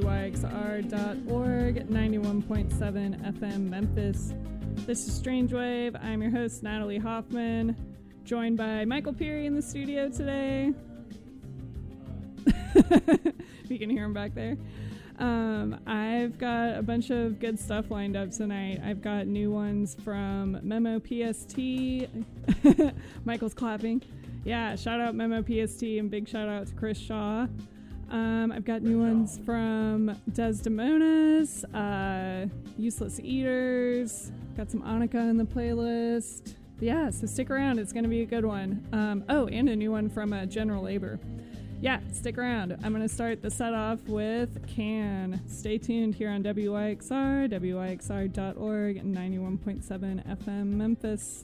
WYXR.org, 91.7 FM Memphis. This is Strange Wave. I'm your host, Natalie Hoffman, joined by Michael Peary in the studio today. You can hear him back there. I've got a bunch of good stuff lined up tonight. I've got new ones from Memo PST. Michael's clapping. Yeah, shout out Memo PST and big shout out to Chris Shaw. I've got new ones from Desdemonas, Useless Eaters. Got some Annika in the playlist. Yeah, so stick around. It's going to be a good one. And a new one from General Labor. Yeah, stick around. I'm going to start the set off with Can. Stay tuned here on WYXR, WYXR.org, and 91.7 FM Memphis.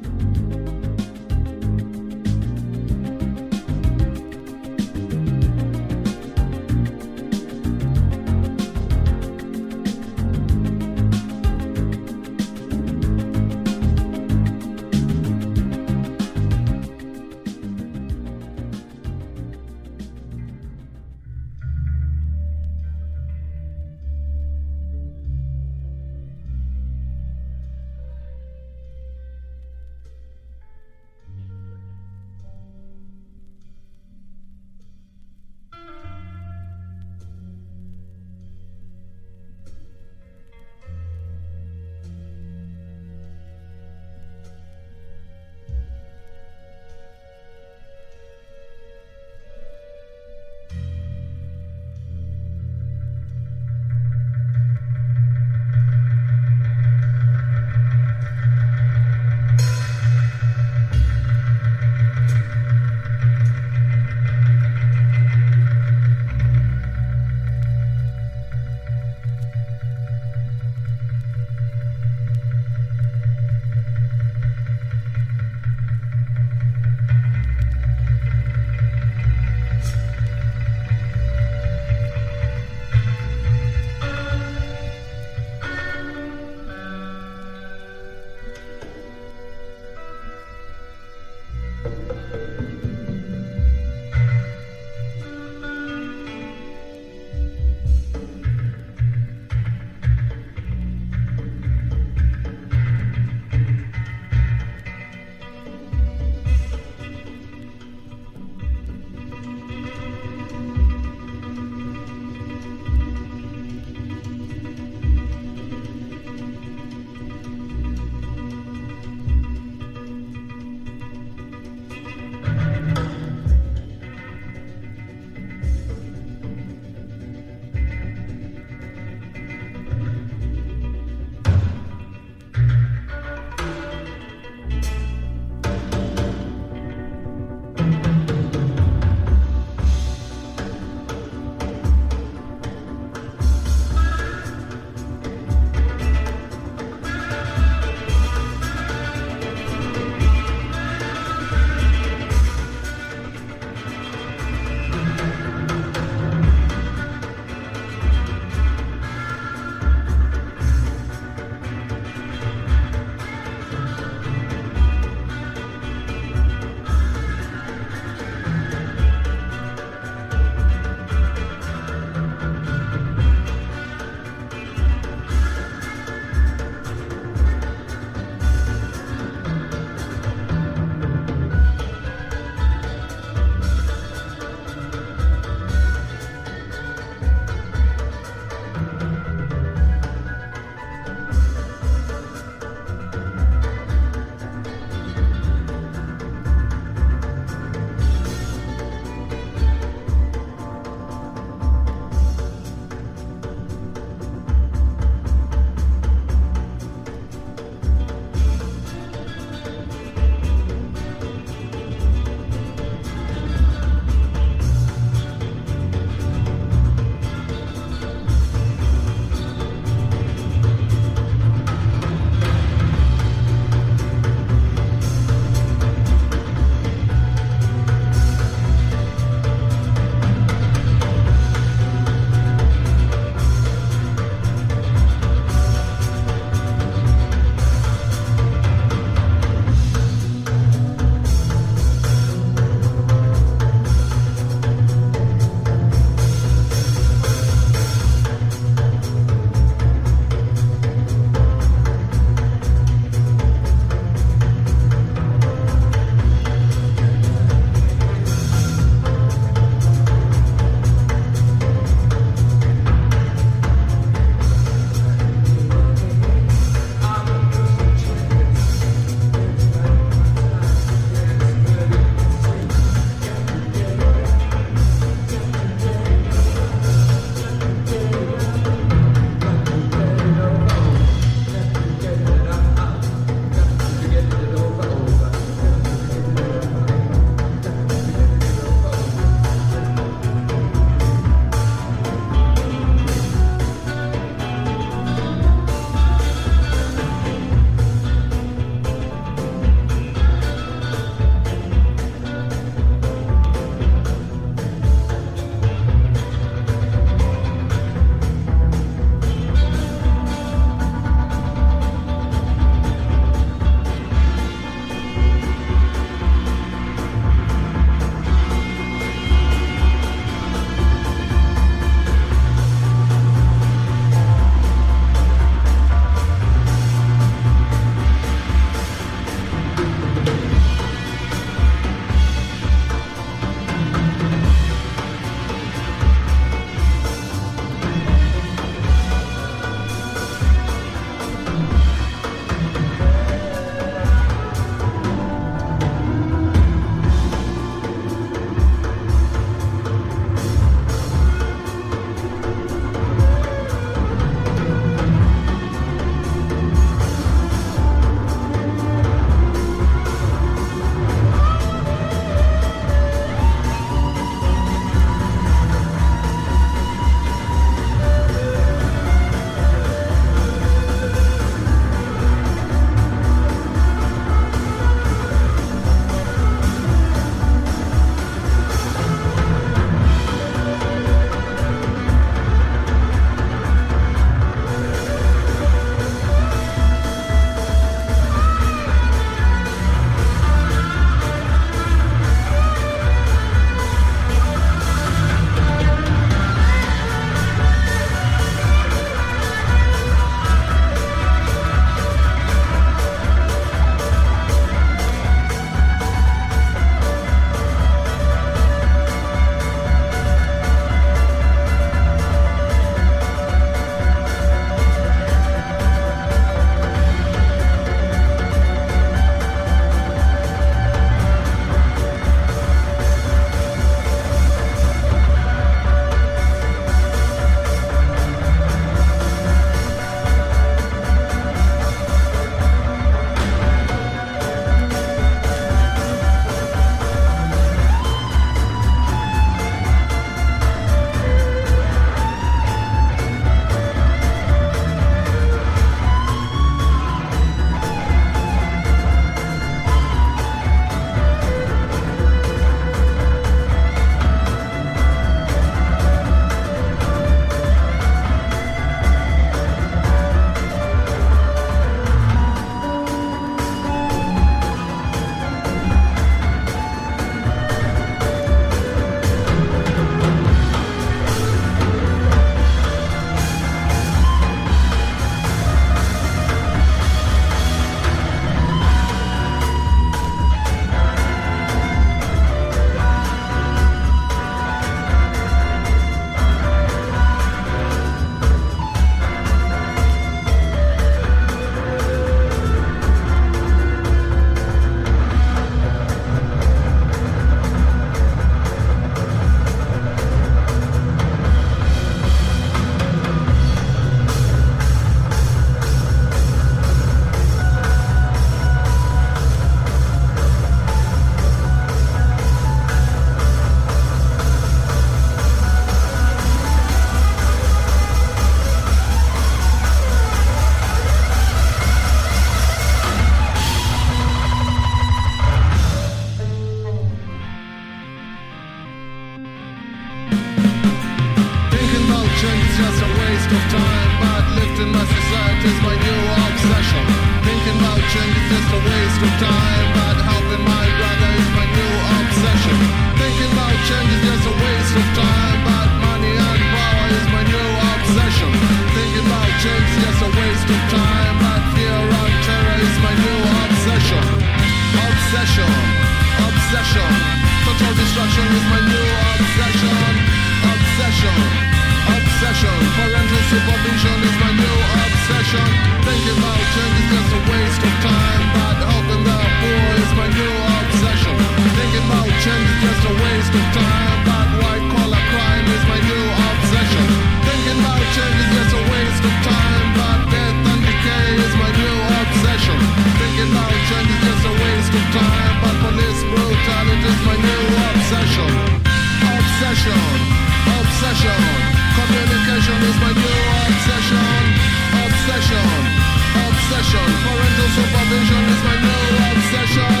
change is just a waste of time, but lifting my society is my new obsession. Thinking about change is just a waste of time, but helping my brother is my new obsession. Thinking about change is just a waste of time, but money and power is my new obsession. Thinking about change is just a waste of time, but fear and terror is my new obsession. Obsession, obsession. Total destruction is my new obsession. Obsession, obsession. Parental supervision is my new obsession. Thinking about change is just a waste of time, but helping the poor is my new obsession. Thinking about change is just a waste of time, but white collar crime is my new obsession. Thinking about change is just a waste of time, but death and decay is my new obsession. Thinking about change is just a waste of time, but police brutality is my new obsession. Obsession, obsession. Communication is my new obsession. Obsession, obsession. Parental supervision is my new obsession.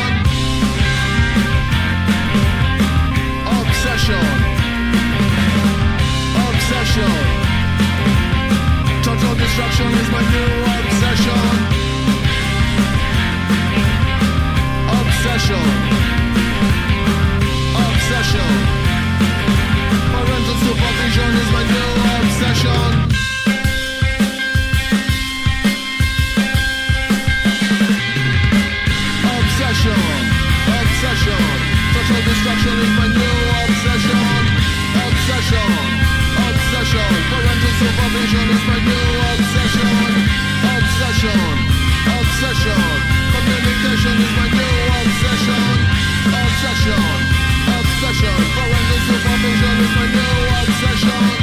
Obsession, obsession. Total destruction is my new obsession. Obsession, obsession. Parental supervision is my new obsession. Obsession, obsession. Total destruction is my new obsession. Obsession, obsession. Parental supervision is my new obsession. Obsession, obsession. Communication is my new obsession. Obsession, obsession. Parental supervision is my new obsession.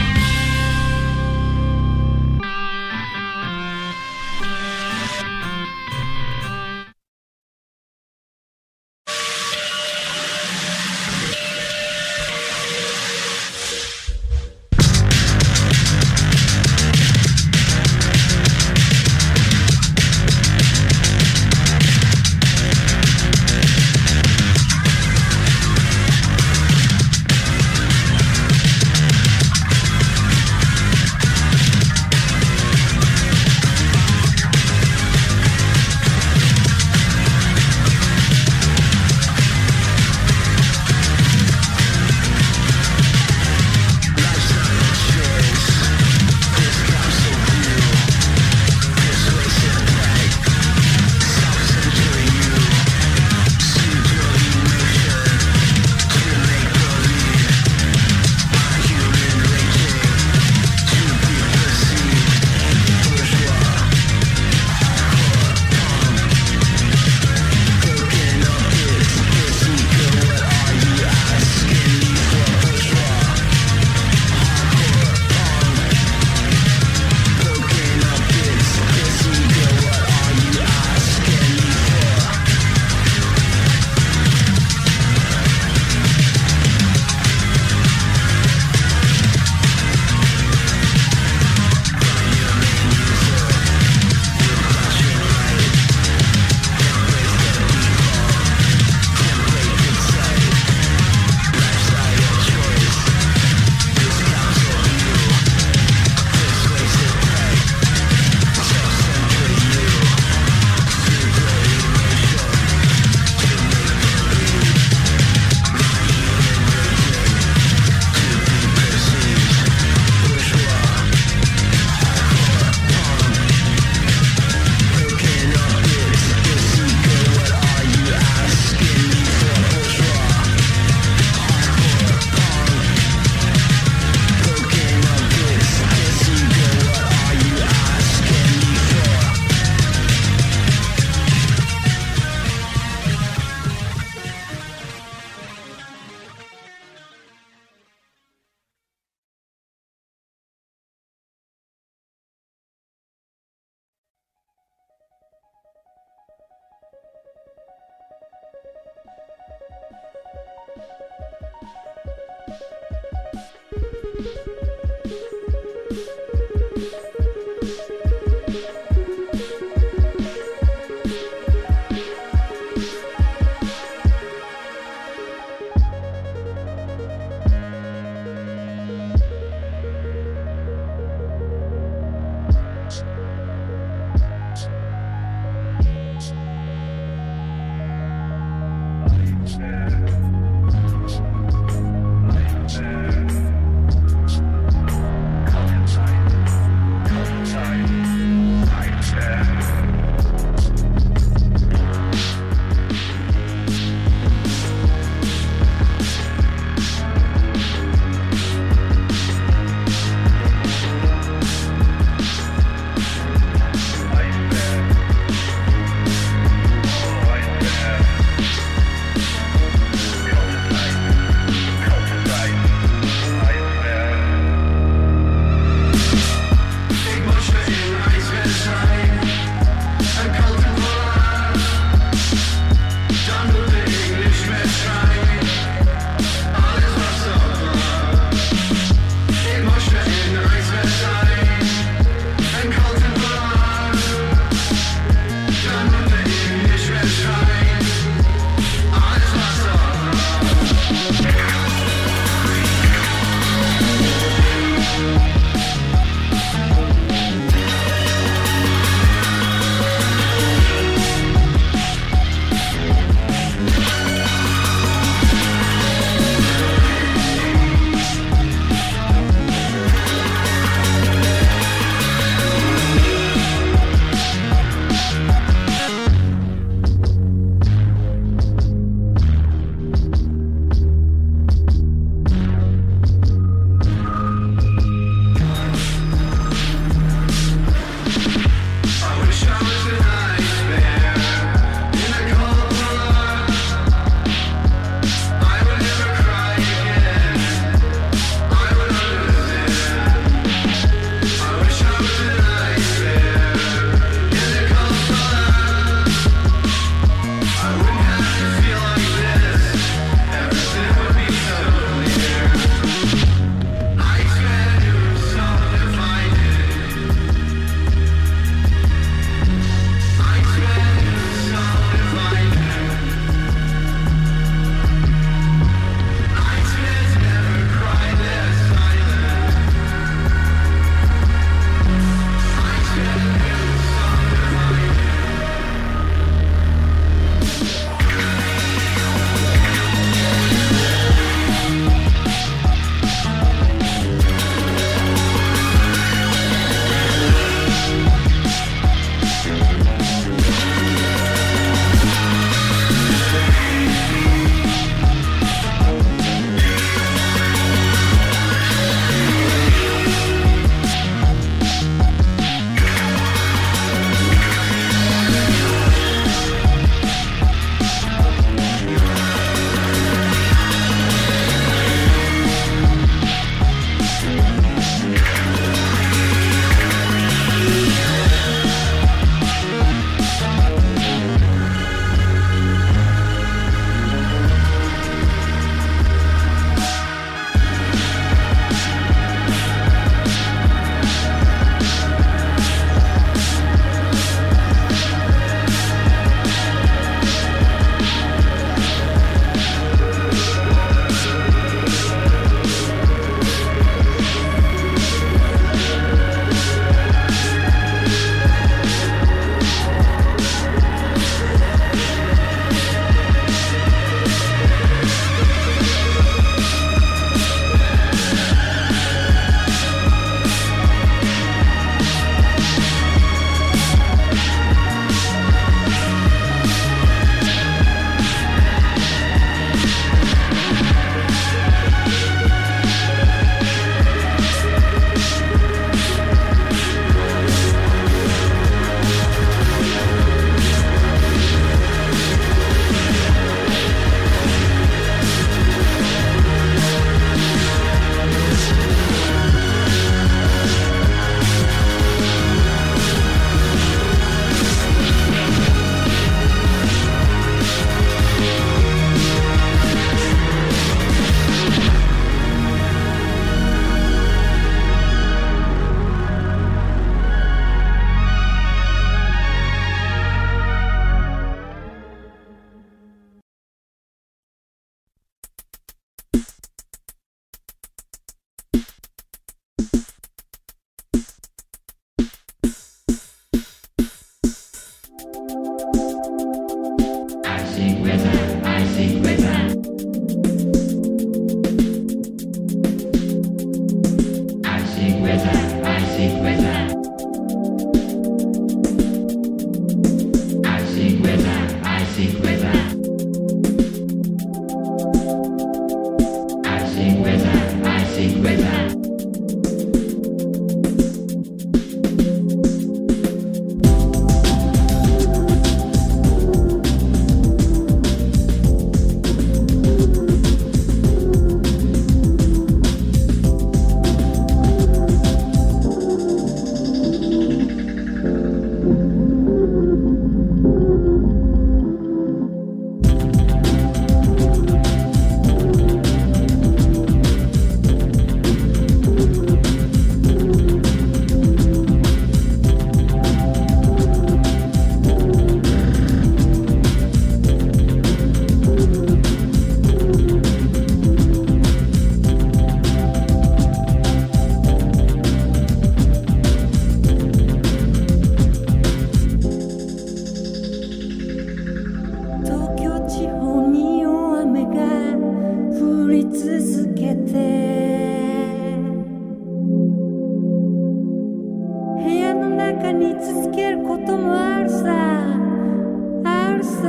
に居続けることもあるさ、あるさ。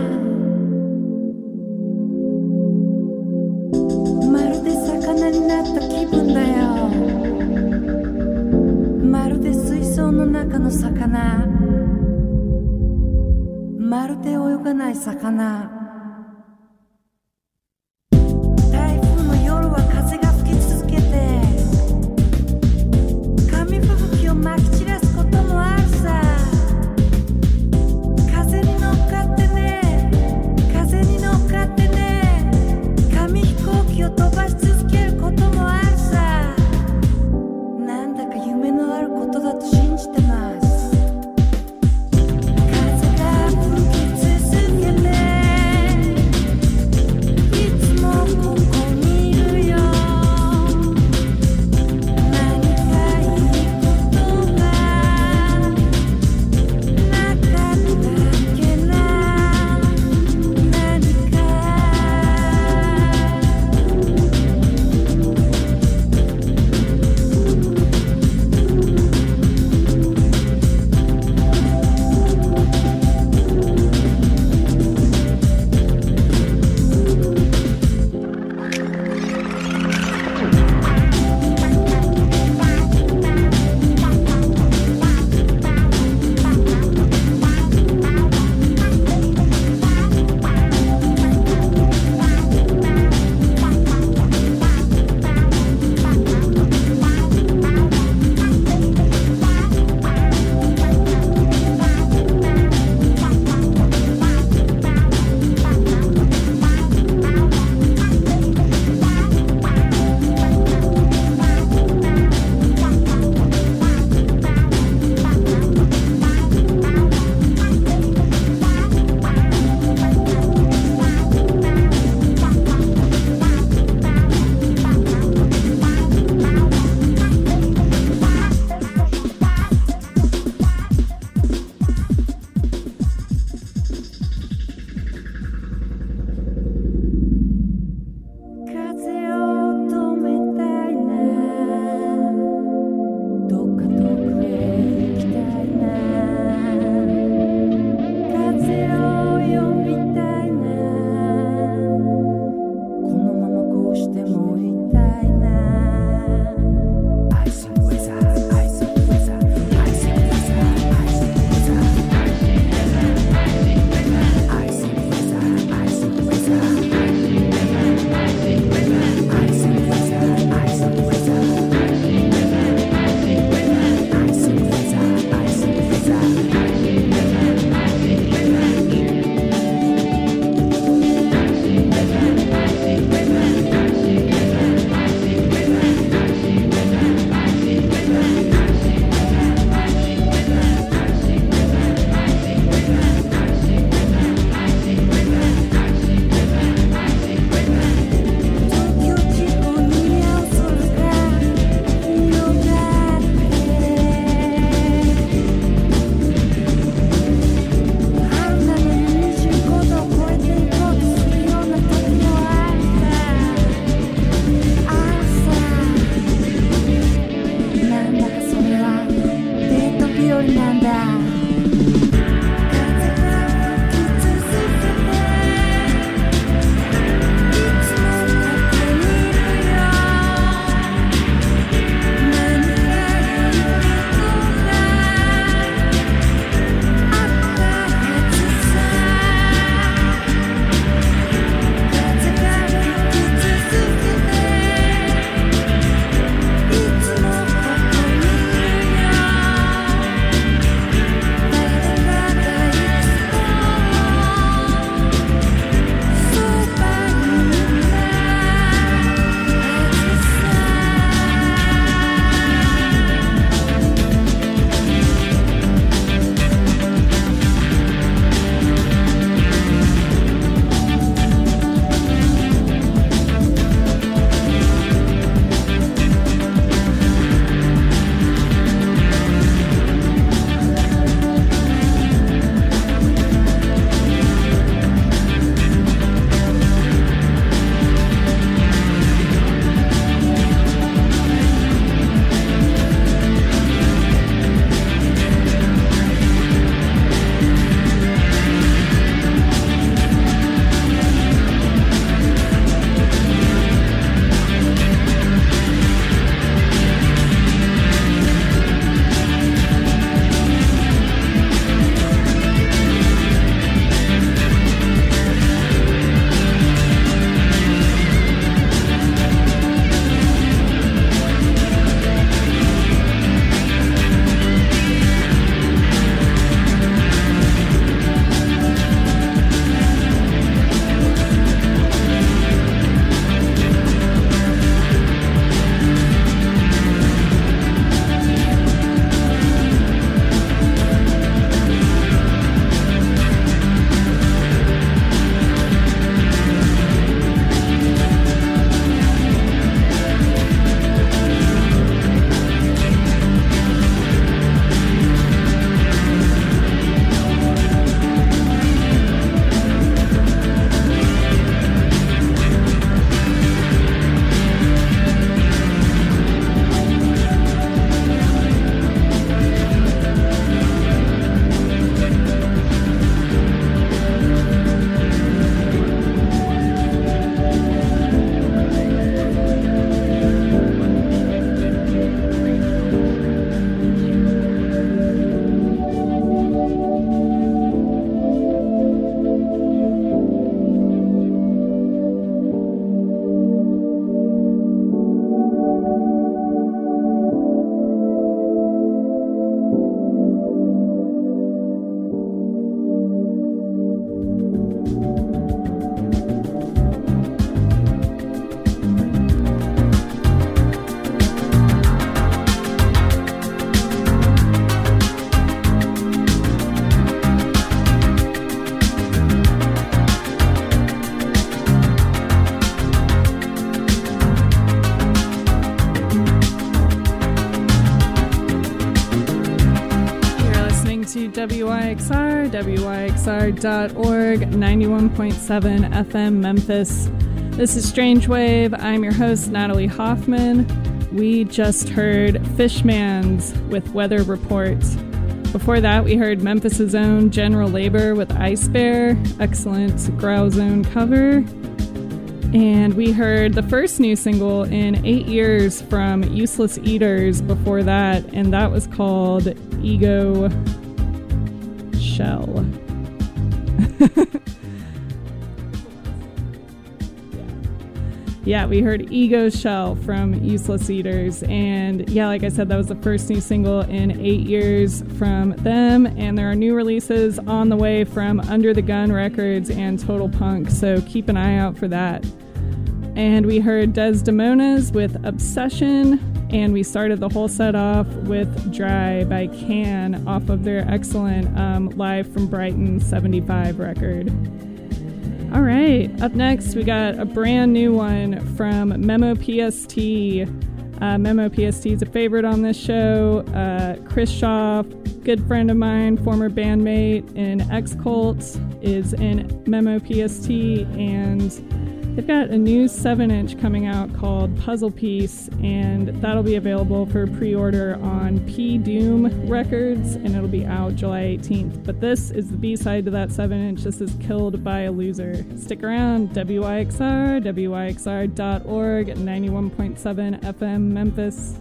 まるで魚になった気分だよ。まるで水槽の中の魚、まるで泳がない魚。台風の夜は風が吹き続けて紙吹雪をまき散らすこともあるさ。風に乗っかってね、風に乗っかってね、紙飛行機を飛ばし続けることもあるさ。なんだか夢のあることだと信じてます。風が吹き続けて WYXR, WYXR.org, 91.7 FM Memphis. This is Strange Wave. I'm your host, Natalie Hoffman. We just heard Fishmans with Weather Report. Before that, we heard Memphis' own General Labor with Ice Bear. Excellent Growl Zone cover. And we heard the first new single in 8 years from Useless Eaters before that, and that was called Ego Shell. Yeah, we heard Ego Shell from Useless Eaters, and yeah, like I said, that was the first new single in 8 years from them, and there are new releases on the way from Under the Gun Records and Total Punk, so keep an eye out for that. And we heard Desdemonas with Obsession, and we started the whole set off with Dry by Can off of their excellent Live from Brighton 75 record. All right, up next we got a brand new one from Memo PST. Memo PST is a favorite on this show. Chris Shaw, good friend of mine, former bandmate in X-Cult, is in Memo PST, and they've got a new 7-inch coming out called Puzzle Piece, and that'll be available for pre-order on P Doom Records, and it'll be out July 18th. But this is the B-side to that 7-inch. This is Killed by a Loser. Stick around. WYXR, WYXR.org, 91.7 FM Memphis.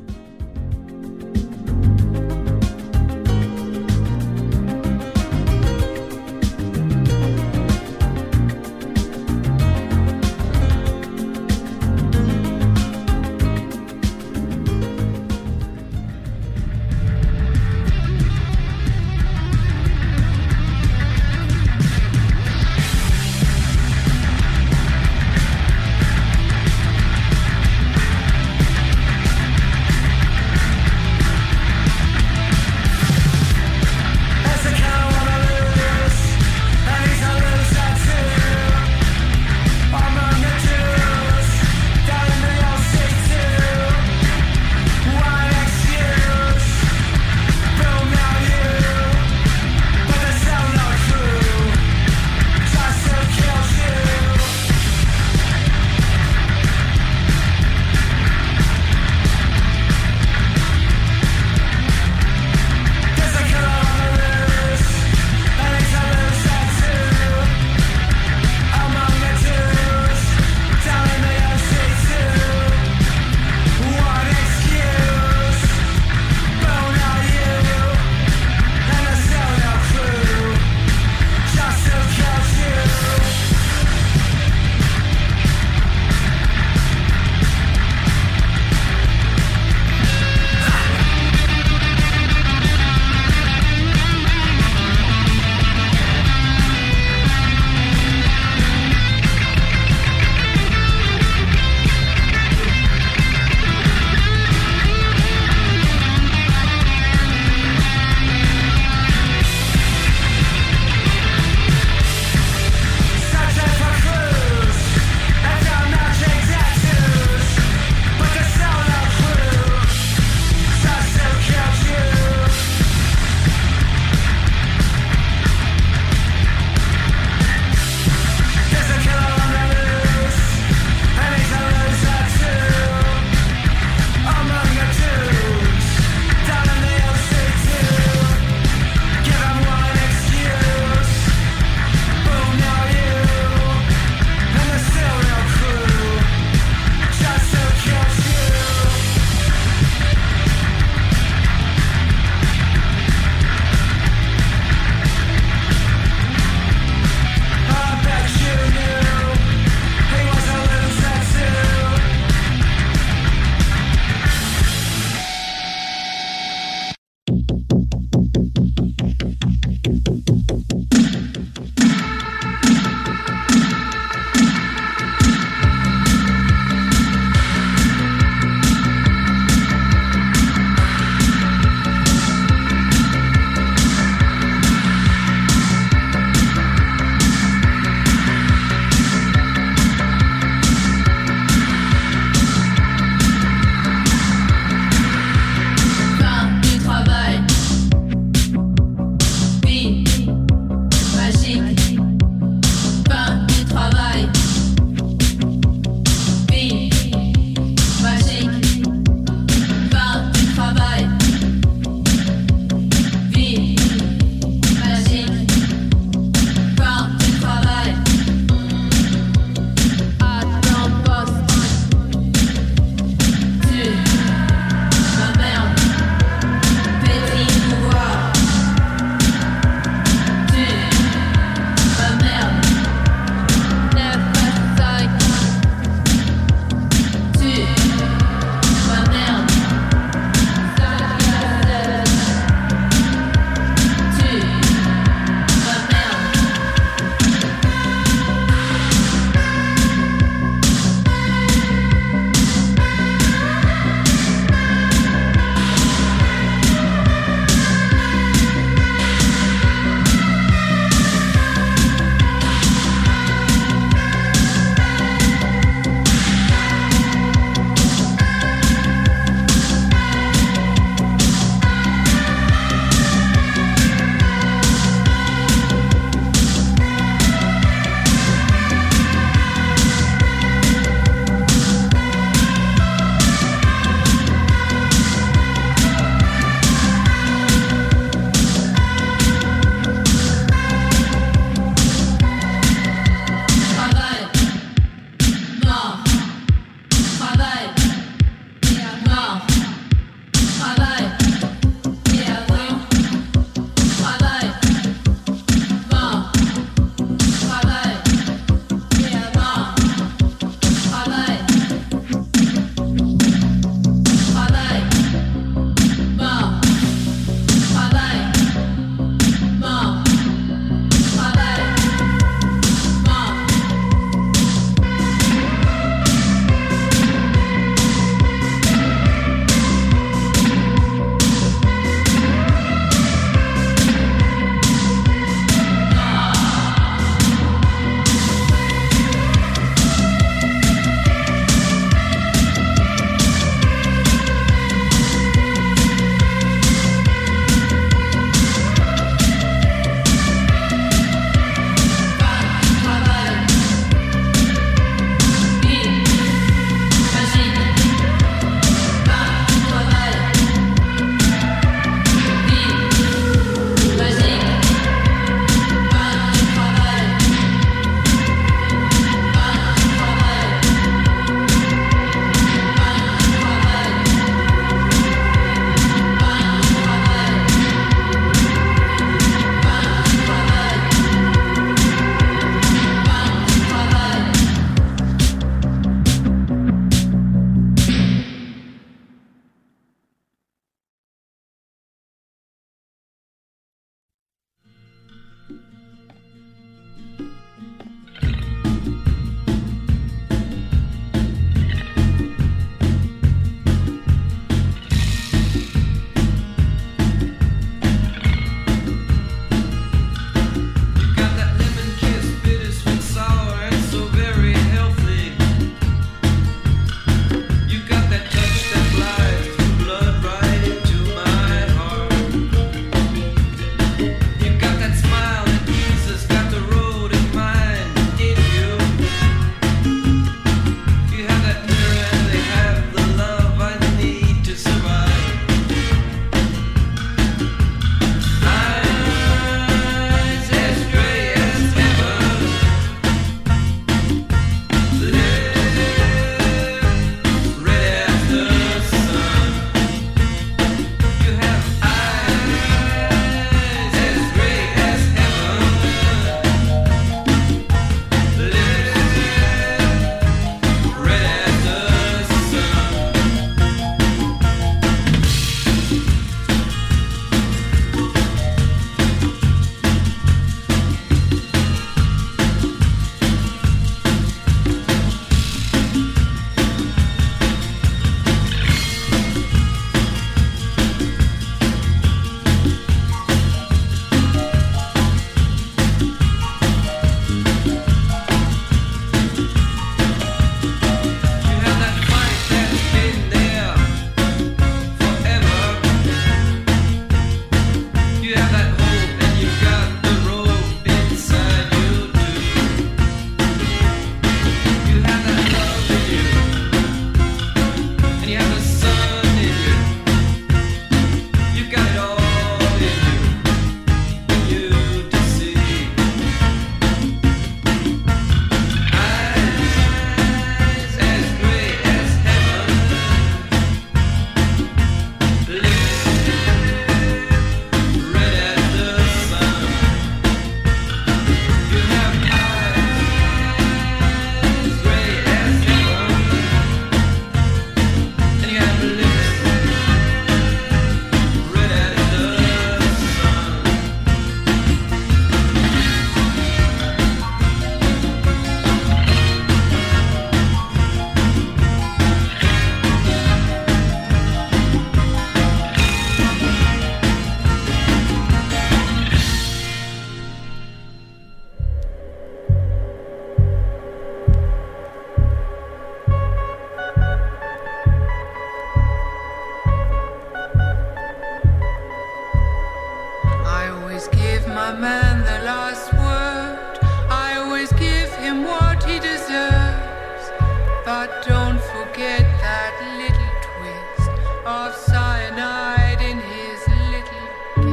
man the last word. I always give him what he deserves. But don't forget that little twist of cyanide in his little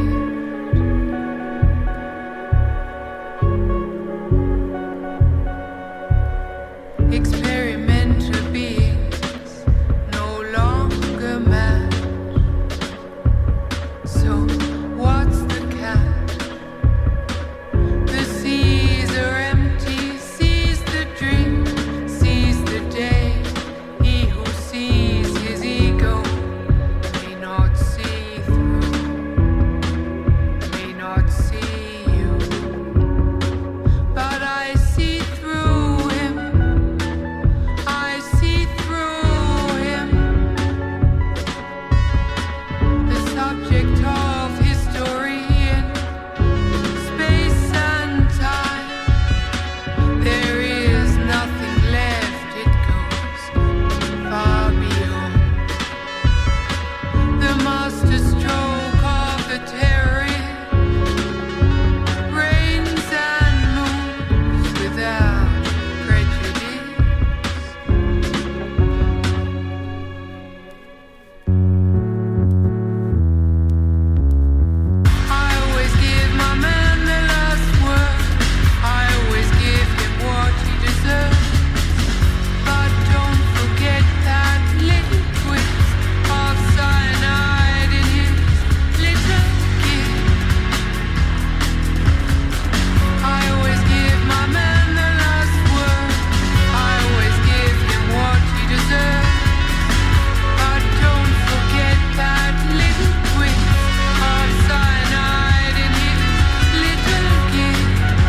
gift. Experimental beings no longer match. So what's the catch? The seas are empty, sees the dream, sees the day. He who sees his ego may not see through, may not see you. But I see through him, I see through him. The subject of his story in space and time. There is nothing left, it goes far beyond. The master stroke of the terrorist reigns and moves without prejudice. I always give my man the last word. I always give him what he deserves. But don't forget that little twist of cyanide in his little gift. I always give my man the last word. I always give him what he deserves. But don't forget that little twist of cyanide in his little gift.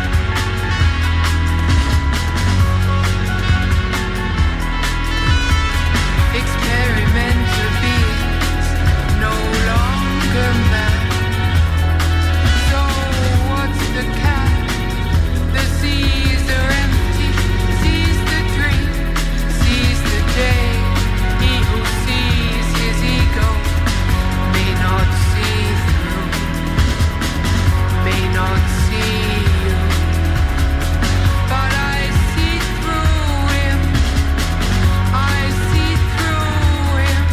Experimental beings no longer match. So what's the catch? The seas are empty, sees the dream, sees the day. He who sees his ego may not see through, may not see you. But I see through him, I see through him.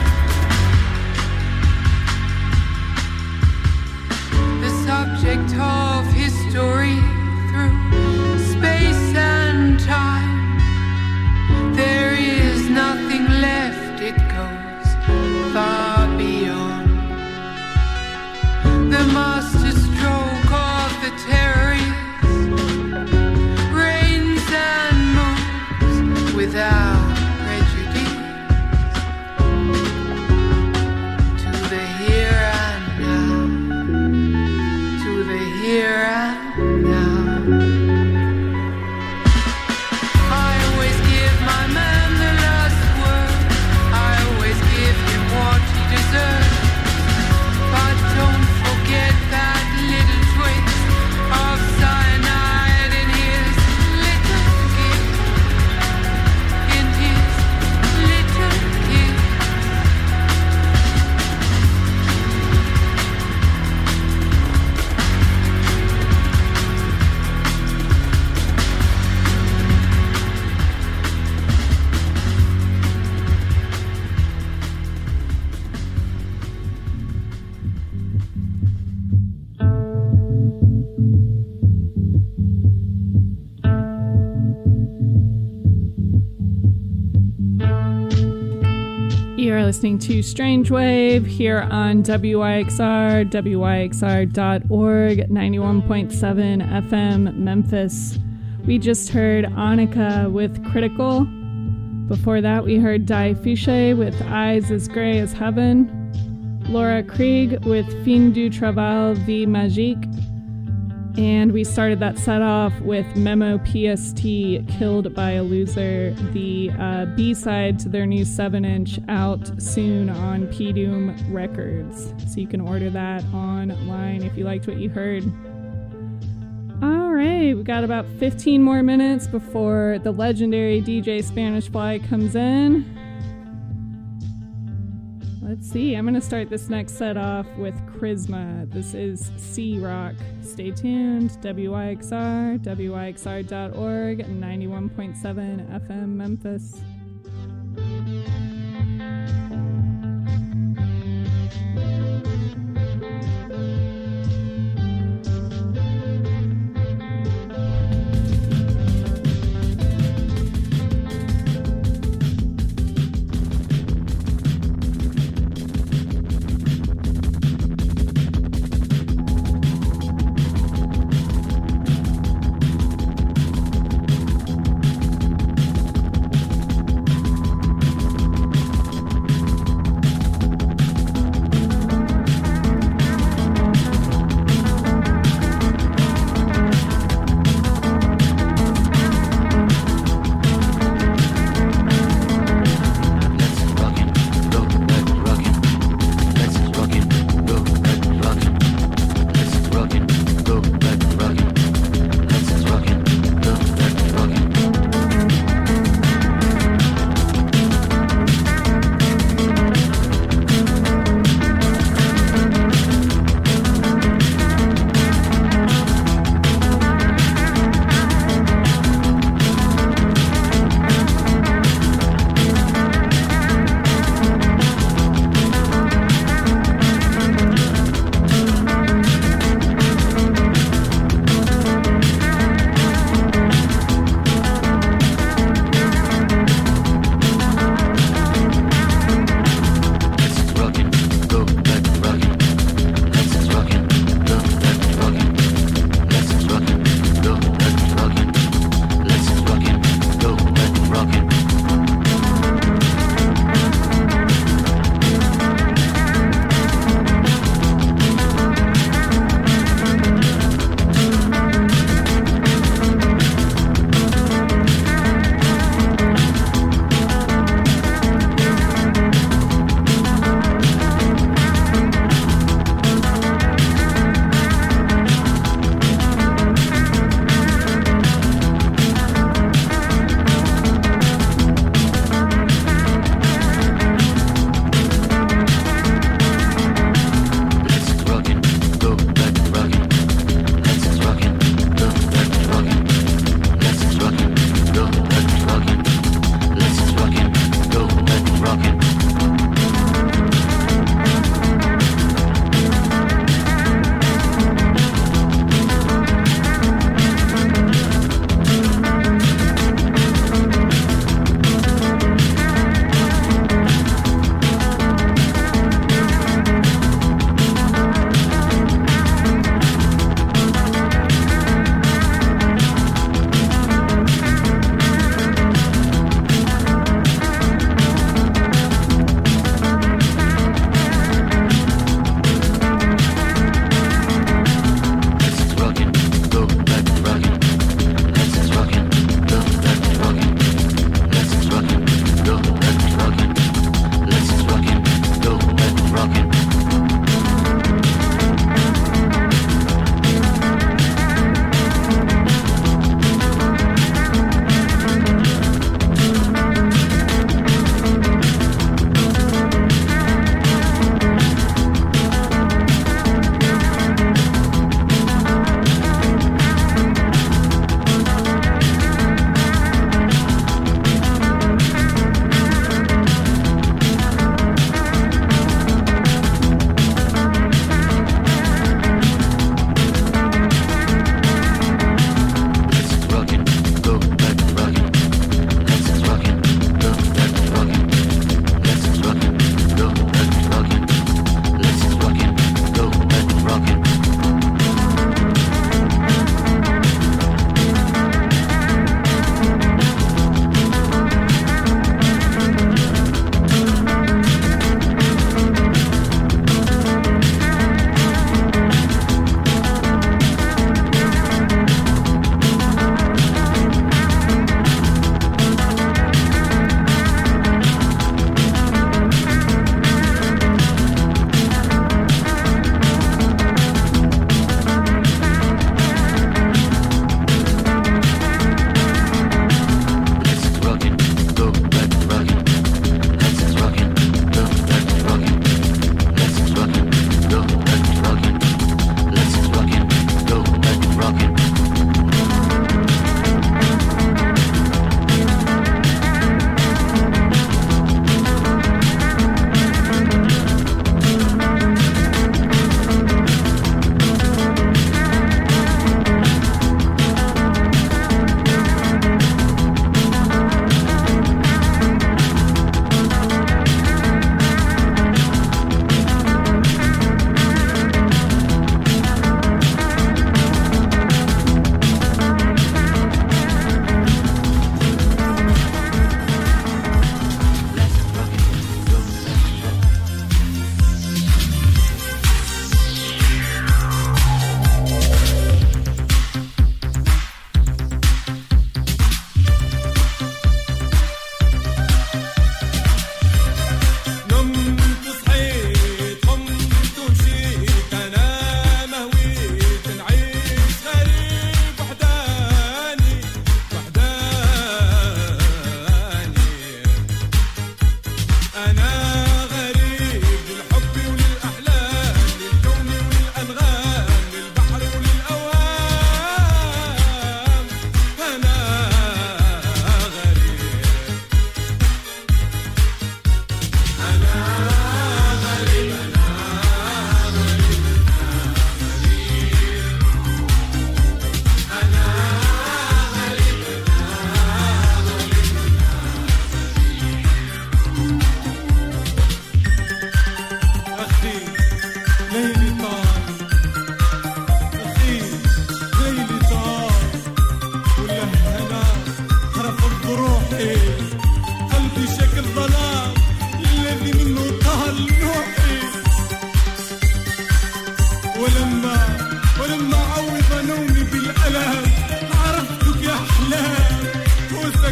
The subject of his story through space and time. There is nothing left, it goes far beyond. The master stroke of the terrorist reigns and moves without prejudice to the here and now, to the here and now. I always give my man the last word. I always give him what he deserves. But don't forget that little twist of cyanide in his little gift, in his little gift. You are listening to Strange Wave here on WYXR, WYXR.org, 91.7 FM, Memphis. We just heard Annika with Critical. Before that, we heard Die Fiche with Eyes as Grey as Heaven. Laura Krieg with Fin du Travail Vie Magique. And we started that set off with Memo PST, Killed by a Loser, the B-side to their new 7-inch out soon on P-Doom Records. So you can order that online if you liked what you heard. All right, we got about 15 more minutes before the legendary DJ Spanish Fly comes in. Let's Let's see. I'm going to start this next set off with Charisma. This is Sea Rock. Stay tuned. WYXR, WYXR.org, 91.7 FM Memphis.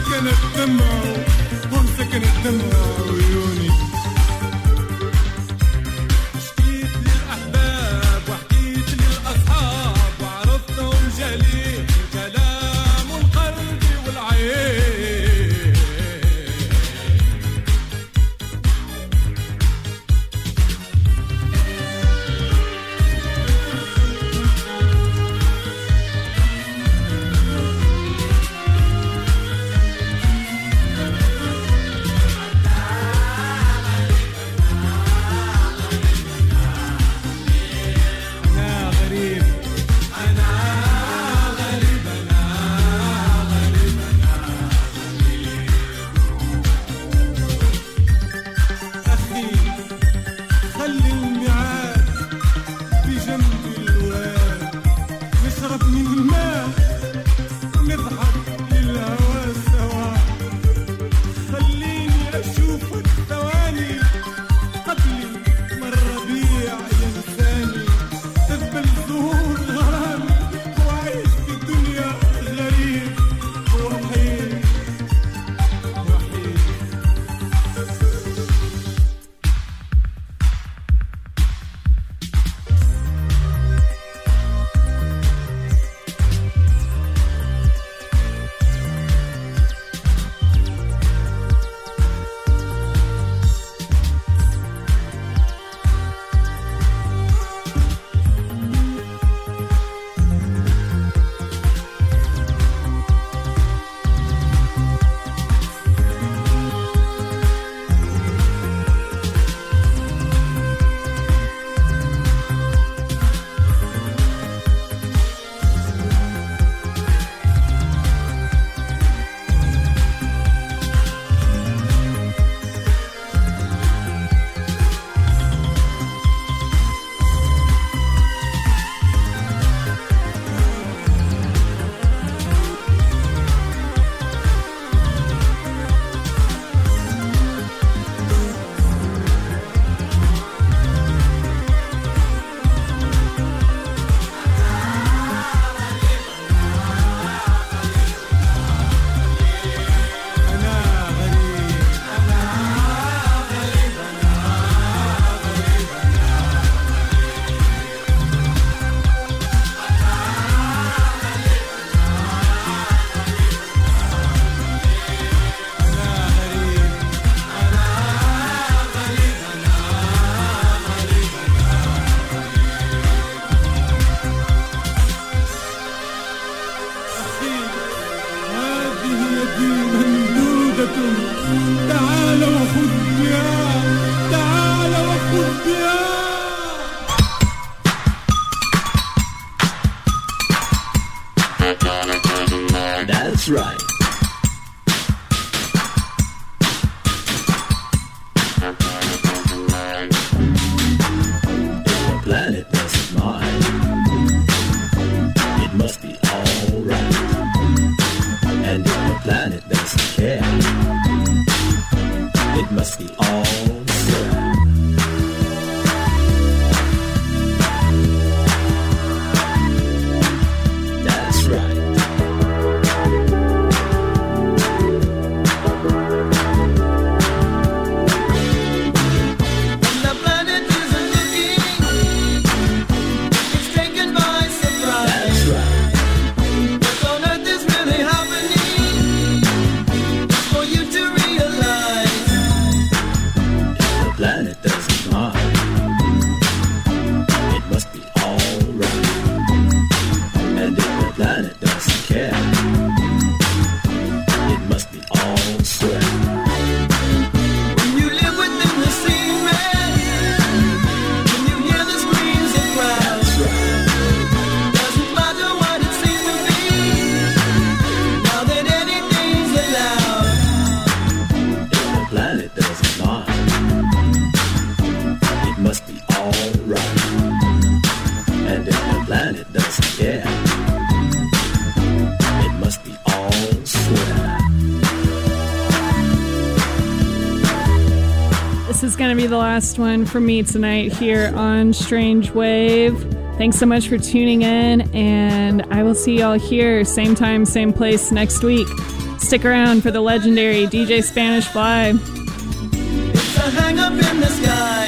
سكن الدمع هون سكن الدمع عيوني حكيت للأحباب وحكيت للأصحاب وعرفتهم جليل كلام القلب والعين That's right. If the planet doesn't mind, it must be alright. And if the planet doesn't care, it must be all right. That's right. This is going to be the last one for me tonight here on Strange Wave. Thanks so much for tuning in, and I will see y'all here, same time, same place next week. Stick around for the legendary DJ Spanish Fly. It's a hang up in the sky.